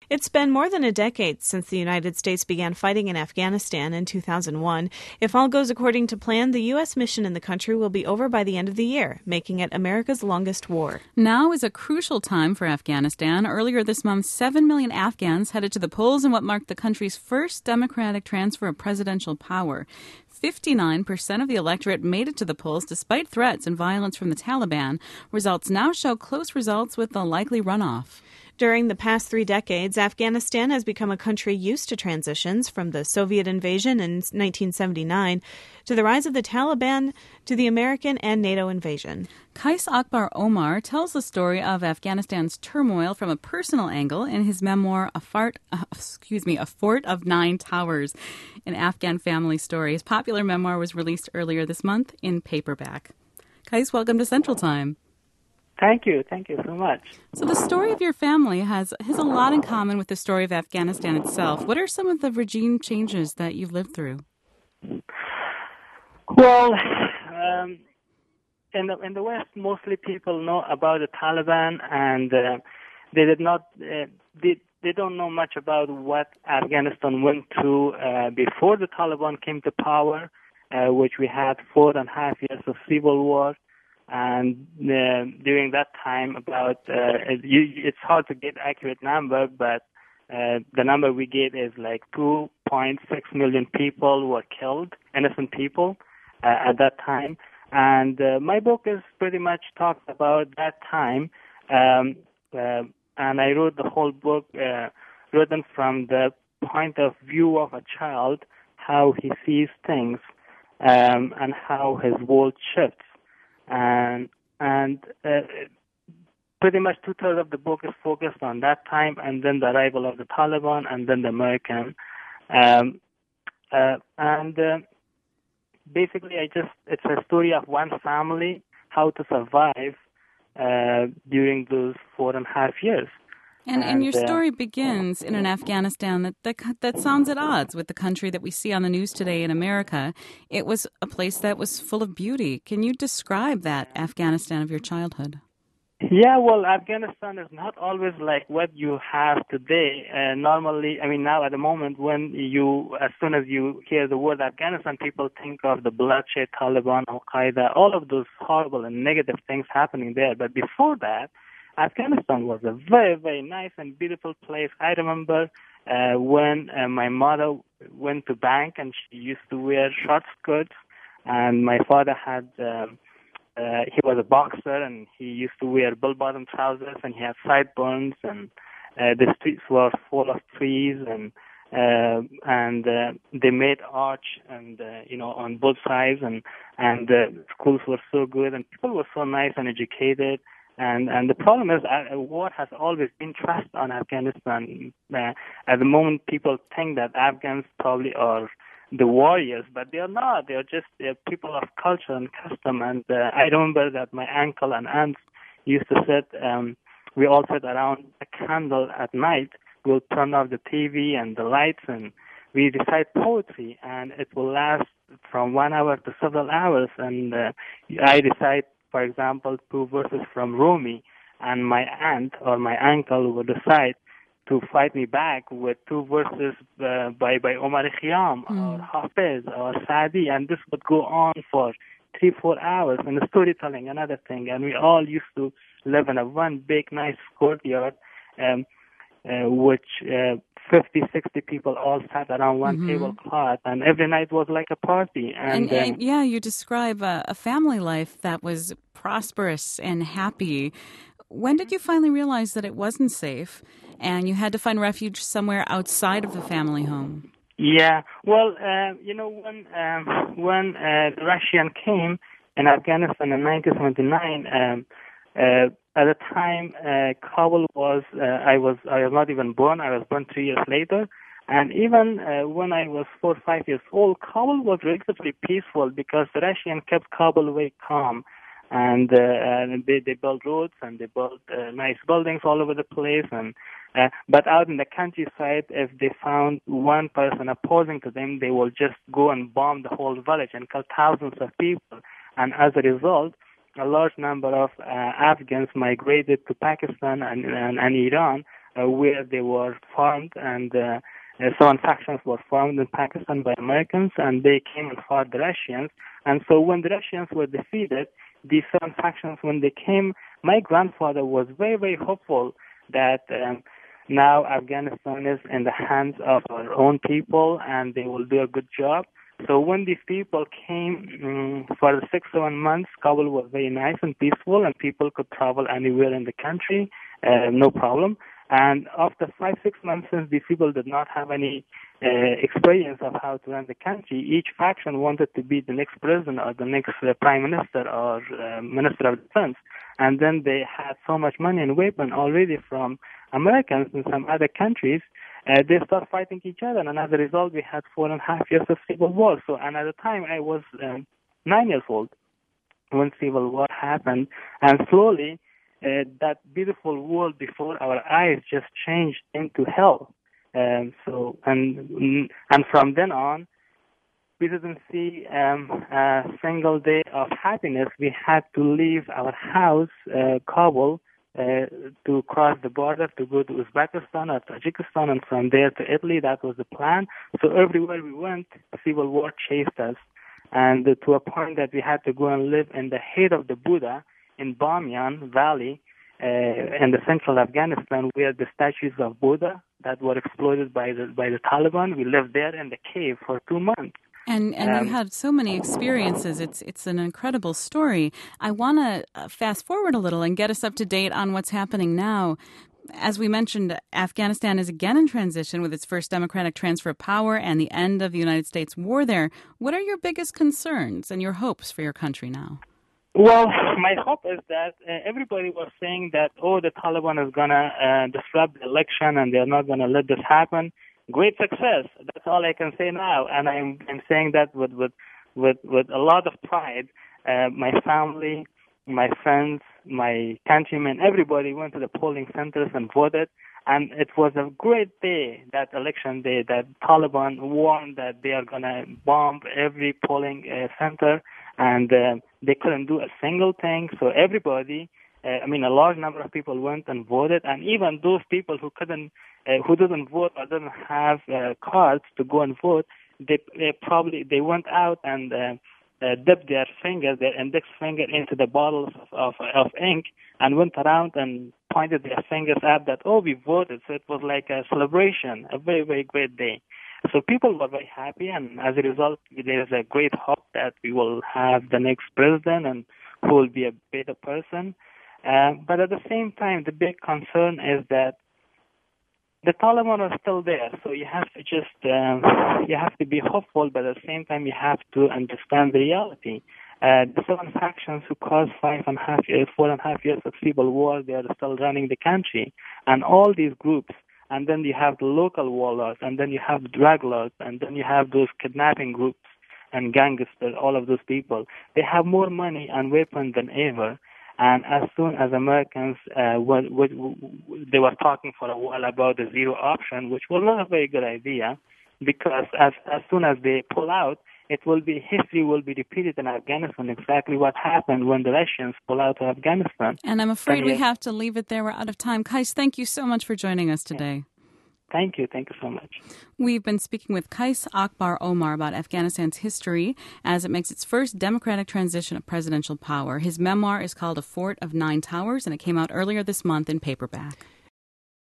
It's been more than a decade since the United States began fighting in Afghanistan in 2001. If all goes according to plan, the U.S. mission in the country will be over by the end of the year, making it America's longest war. Now is a crucial time for Afghanistan. Earlier this month, 7 million Afghans headed to the polls in what marked the country's first democratic transfer of presidential power. 59% of the electorate made it to the polls despite threats and violence from the Taliban. Results now show close results with a likely runoff. During the past 3 decades, Afghanistan has become a country used to transitions, from the Soviet invasion in 1979 to the rise of the Taliban to the American and NATO invasion. Qais Akbar Omar tells the story of Afghanistan's turmoil from a personal angle in his memoir, A Fort of Nine Towers, an Afghan family story. His popular memoir was released earlier this month in paperback. Qais, welcome to Central Time. Thank you so much. So the story of your family has a lot in common with the story of Afghanistan itself. What are some of the regime changes that you've lived through? Well, in the West, mostly people know about the Taliban, and they don't know much about what Afghanistan went through before the Taliban came to power, which we had 4.5 years of civil war. And during that time, it's hard to get accurate number, but the number we get is like 2.6 million people were killed, innocent people, at that time. And my book is pretty much talks about that time. And I wrote the whole book written from the point of view of a child, how he sees things, and how his world shifts. And pretty much 2/3 of the book is focused on that time, and then the arrival of the Taliban, and then the American. Basically, it's a story of one family, how to survive during those 4.5 years. And your story begins in an Afghanistan that sounds at odds with the country that we see on the news today in America. It was a place that was full of beauty. Can you describe that Afghanistan of your childhood? Yeah, well, Afghanistan is not always like what you have today. Normally, now at the moment, as soon as you hear the word Afghanistan, people think of the bloodshed, Taliban, Al-Qaeda, all of those horrible and negative things happening there. But before that, Afghanistan was a very, very nice and beautiful place. I remember when my mother went to bank, and she used to wear short skirts, and my father he was a boxer, and he used to wear bell-bottom trousers, and he had sideburns, and the streets were full of trees, and they made arch, and on both sides, and the schools were so good, and people were so nice and educated. And the problem is, war has always been thrust on Afghanistan. At the moment, people think that Afghans probably are the warriors, but they are not. They're people of culture and custom. And I remember that my uncle and aunts used to we all sit around a candle at night. We'll turn off the TV and the lights, and we recite poetry, and it will last from 1 hour to several hours. And I recite, for example, 2 verses from Rumi, and my aunt or my uncle would decide to fight me back with 2 verses by Omar Khayyam or Hafiz or Saadi, and this would go on for 3-4 hours. And the storytelling, another thing. And we all used to live in one big, nice courtyard, which 50-60 people all sat around one tablecloth, and every night was like a party. And you describe a family life that was prosperous and happy. When did you finally realize that it wasn't safe and you had to find refuge somewhere outside of the family home? Yeah, well, when the Russian came in Afghanistan in 1979, at the time, Kabul was, I was not even born. I was born 3 years later. And even when I was 4 or 5 years old, Kabul was relatively peaceful because the Russians kept Kabul very calm. And they built roads, and they built nice buildings all over the place. But out in the countryside, if they found one person opposing to them, they will just go and bomb the whole village and kill thousands of people. And as a result, a large number of Afghans migrated to Pakistan and Iran where they were formed, and seven factions were formed in Pakistan by Americans, and they came and fought the Russians. And so when the Russians were defeated, these seven factions, when they came, my grandfather was very, very hopeful that now Afghanistan is in the hands of our own people and they will do a good job. So when these people came for the 6-7 months, Kabul was very nice and peaceful, and people could travel anywhere in the country, no problem. And after 5-6 months, since these people did not have any experience of how to run the country, each faction wanted to be the next president or the next prime minister or minister of defense. And then they had so much money and weapons already from Americans and some other countries, they started fighting each other. And as a result, we had 4.5 years of civil war. So, and at the time, I was 9 years old when civil war happened. And slowly, that beautiful world before our eyes just changed into hell. And from then on, we didn't see a single day of happiness. We had to leave our house, Kabul, to cross the border to go to Uzbekistan or Tajikistan, and from there to Italy. That was the plan. So everywhere we went, civil war chased us, and to a point that we had to go and live in the head of the Buddha in Bamiyan Valley in the central Afghanistan, where the statues of Buddha that were exploited by the Taliban. We lived there in the cave for 2 months. And you had so many experiences. It's an incredible story. I want to fast forward a little and get us up to date on what's happening now. As we mentioned, Afghanistan is again in transition with its first democratic transfer of power and the end of the United States war there. What are your biggest concerns and your hopes for your country now? Well, my hope is that everybody was saying that, the Taliban is going to disrupt the election and they're not going to let this happen. Great success. That's all I can say now, and I'm saying that with a lot of pride. My family, my friends, my countrymen, everybody went to the polling centers and voted, and it was a great day, that election day, that Taliban warned that they are going to bomb every polling center, and they couldn't do a single thing. So everybody, a large number of people went and voted, and even those people who didn't vote or didn't have cards to go and vote, they went out and dipped their index finger into the bottles of ink, and went around and pointed their fingers up that, we voted. So it was like a celebration, a very, very great day. So people were very happy, and as a result, there is a great hope that we will have the next president and who will be a better person. But at the same time, the big concern is that the Taliban are still there. So you have to just you have to be hopeful, but at the same time, you have to understand the reality. The seven factions who caused 4.5 years of civil war, they are still running the country, and all these groups. And then you have the local warlords, and then you have the drug lords, and then you have those kidnapping groups and gangsters, all of those people. They have more money and weapons than ever. And as soon as Americans, they were talking for a while about the zero option, which was not a very good idea, because as soon as they pull out, history will be repeated in Afghanistan, exactly what happened when the Russians pull out of Afghanistan. And I'm afraid we have to leave it there. We're out of time. Kais, thank you so much for joining us today. Thank you. Thank you so much. We've been speaking with Kais Akbar Omar about Afghanistan's history as it makes its first democratic transition of presidential power. His memoir is called A Fort of Nine Towers, and it came out earlier this month in paperback.